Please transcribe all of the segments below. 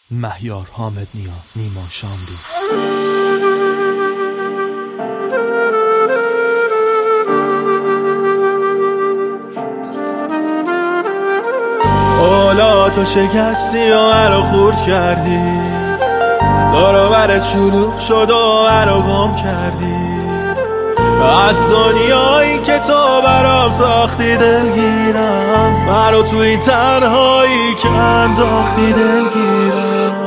مهیار حامد نیا، نیما شاملو. اولا تو شکستی و منو خورد کردی، دارو برت شلوغ شد و منو گم کردی. از دنیایی که تو برام ساختی دلگیرم، منو تو این تنهایی که انداختی دلگیرم.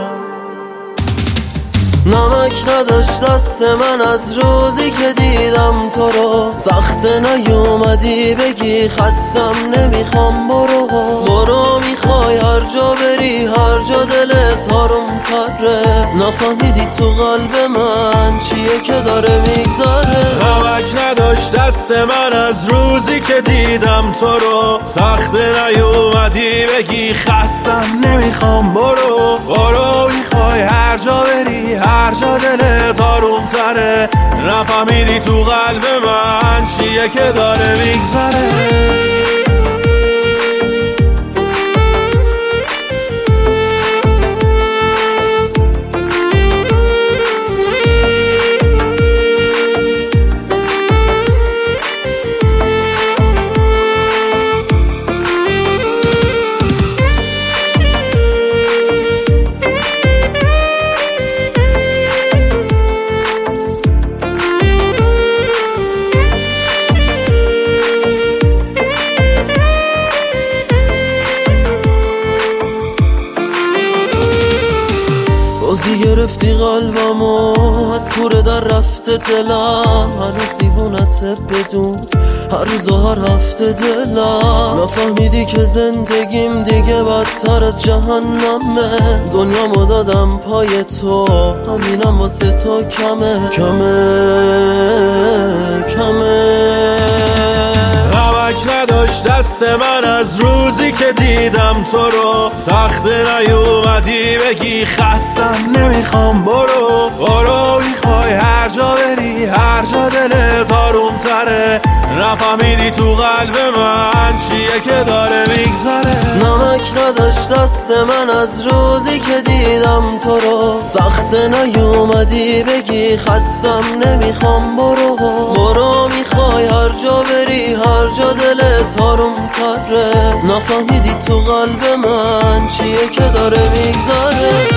نمک نداشت دست من از روزی که دیدم تو رو، سخته نیومدی بگی خستم نمیخوام. برو میخوای هر جا بری، هر جا دلت آروم تره. نفهمیدی تو قلب من چیه که داره میگذره. نمک نداشت دست من از روزی که دیدم تو رو، سخته نیومدی بگی خستم نمیخوام. برو میخوای هر جا بری، هر جا دلت آروم تره. نفهمیدی تو قلب من چیه که داره میگذره. بازی گرفتی قلبمو، از کوره در رفته دلم. هر روز دیوونته بدون، هر روز و هر هفته دلم. نفهمیدی که زندگیم دیگه بدتر از جهنمه. دنیامو دادم پای تو، همینم واسه تو کمه. نمک نداشت دست من از روزی که دیدم تو رو، سخته نیومدی بگی خستم نمیخوام. برو میخوای هر جا بری، هر جا دلت آروم تره. نفهمیدی تو قلب من چیه که داره میگذره. نمک نداشت دست من از روزی که دیدم تو رو، سخته نیومدی بگی خستم نمیخوام. برو میخوای هر جا بری، هر جا دلت آروم تره. نفهمیدی تو قلب من چیه که داره میگذره.